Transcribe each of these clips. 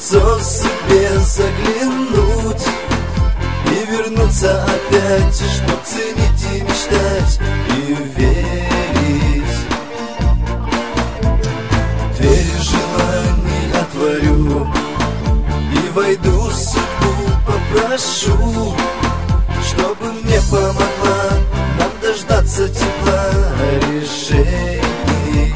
лицо себе заглянуть и вернуться опять, чтоб ценить и мечтать и верить. Двери желаний отворю и войду, судьбу попрошу, чтобы мне помогла нам дождаться тепла решений.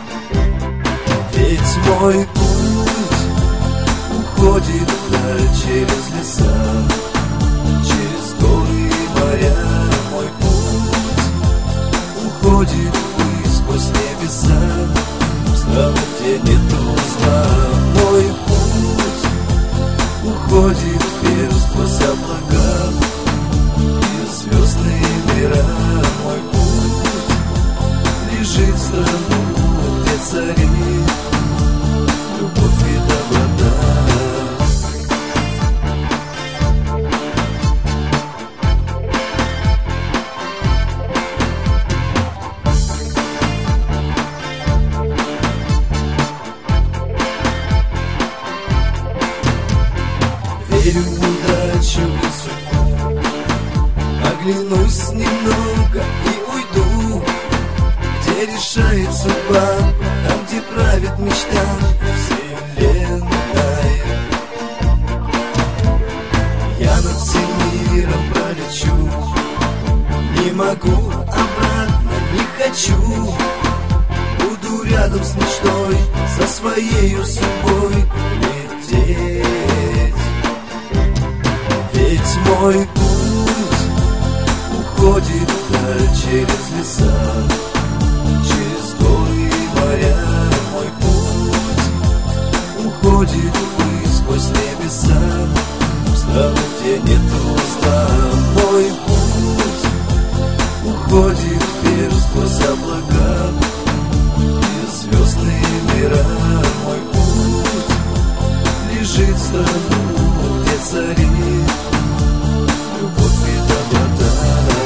Ведь мой путь уходит вдаль через леса, через горы и моря. Мой путь уходит ввысь сквозь небеса, в страну, где нету зла. Мой путь уходит вверх сквозь облака и звездные мира. Мой путь лежит в страну, где царит любовь и доброта. Верю в удачу и судьбу, оглянусь немного и уйду, где решает судьба, там, где правит мечта вселенная. Я над всем миром пролечу, не могу, обратно не хочу. Буду рядом с мечтой, со своею судьбой лететь. Ведь мой путь уходит вдаль через леса, через горы и моря. Мой путь уходит ввысь сквозь небеса, в страну, где нету зла. Мой путь уходит вверх сквозь облака и звездные мира. Мой путь лежит в страну, где царит любовь и доброта.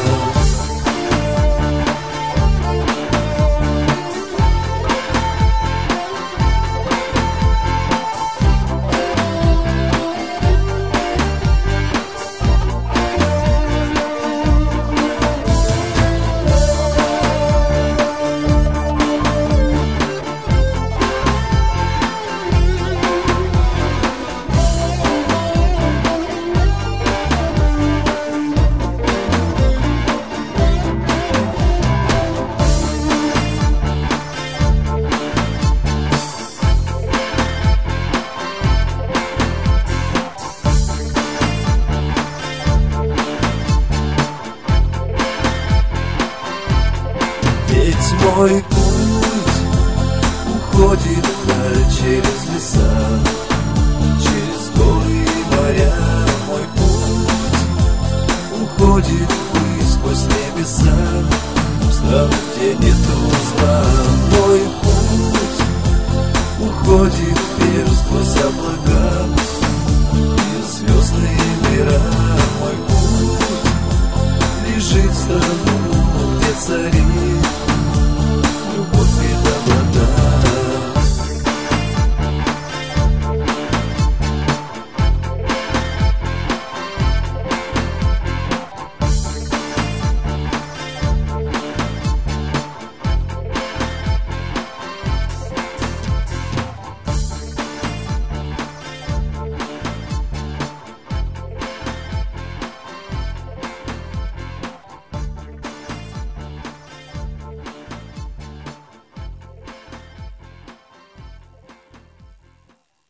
Ведь мой путь уходит вдаль через леса, через горы и моря. Мой путь уходит ввысь сквозь небеса, в страну, где нету зла.